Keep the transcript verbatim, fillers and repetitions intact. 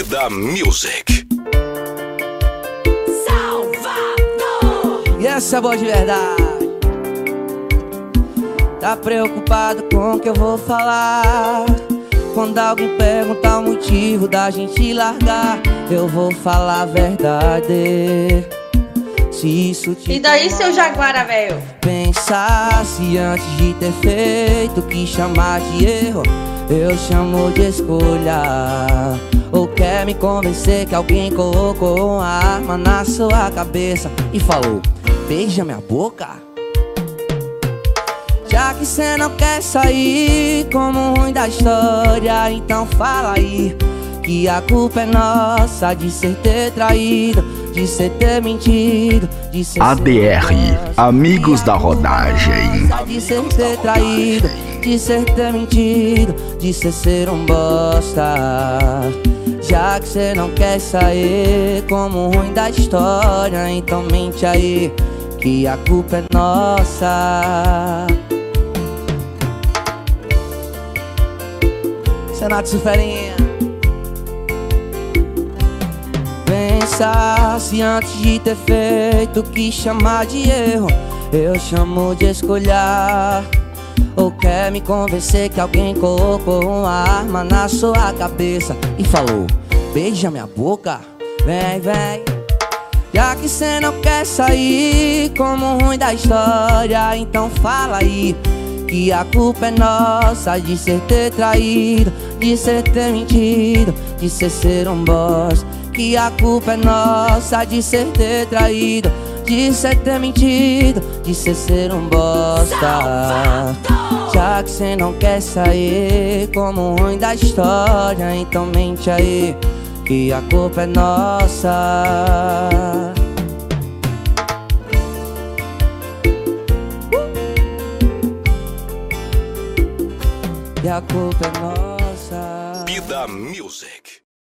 Bida Music. Salvador! E essa é boa de verdade. Tá preocupado com o que eu vou falar? Quando alguém perguntar o motivo da gente largar, eu vou falar a verdade. Se isso te E daí, seu Jaguara, velho? pensasse antes de ter feito o que chamar de erro, eu chamo de escolha. Ou quer me convencer que alguém colocou uma arma na sua cabeça e falou: beija minha boca? Já que cê não quer sair como ruim da história, então fala aí que a culpa é nossa de ser ter traído, de ser ter mentido, de ser A D R, Amigos da Rodagem. de ser ter traído, de ser ter mentido, de ser ser um bosta. Já que cê não quer sair como ruim da história, então mente aí que a culpa é nossa. Senato Suferinha. Pensa se antes de ter feito o que chamar de erro, eu chamo de escolha. Ou quer me convencer que alguém colocou uma arma na sua cabeça e falou: beija minha boca? Vem, vem. Já que cê não quer sair como ruim da história, então fala aí que a culpa é nossa de ser ter traído, de ser ter mentido, de ser ser um boss. Que a culpa é nossa de ser ter traído, de ser ter mentido, de ser ser um bosta. Já que cê não quer sair como ruim da história, então mente aí que a culpa é nossa. E a culpa é nossa. Bida Music.